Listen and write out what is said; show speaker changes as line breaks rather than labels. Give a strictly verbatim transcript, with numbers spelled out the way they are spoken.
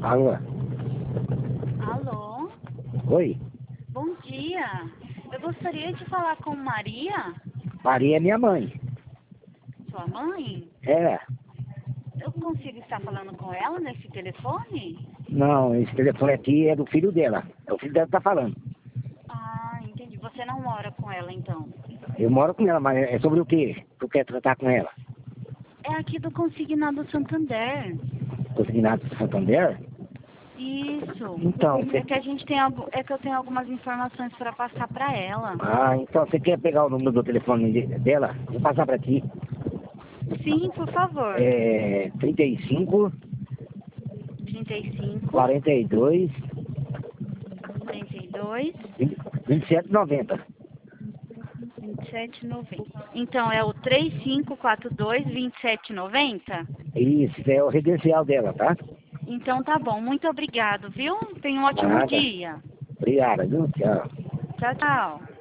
Alô?
Alô?
Oi?
Bom dia. Eu gostaria de falar com Maria,
Maria é minha mãe.
sua mãe.
É.
Eu consigo estar falando com ela nesse telefone?
Não, esse telefone aqui é do filho dela. É o filho dela que tá falando.
Ah, entendi. Você não mora com ela, então?
Eu moro com ela, mas é sobre o quê? Tu quer tratar com ela?
É aqui do Consignado Santander.
Consignado do Santander?
Isso.
Então,
É
você...
que a gente tem algo, é que eu tenho algumas informações para passar para ela.
Ah, então você quer pegar o número do telefone de- dela? Vou passar pra ti.
Sim, por favor.
É trinta e cinco,
trinta e cinco,
quarenta e dois,
trinta e dois,
vinte e sete, noventa.
vinte e sete, noventa. Então é o três cinco quatro dois, vinte e sete, noventa?
Isso, é o residencial dela, tá?
Então tá bom. Muito obrigado, viu? Tenha um ótimo
Nada.
dia.
Obrigado, viu? Tchau.
Tchau, tchau.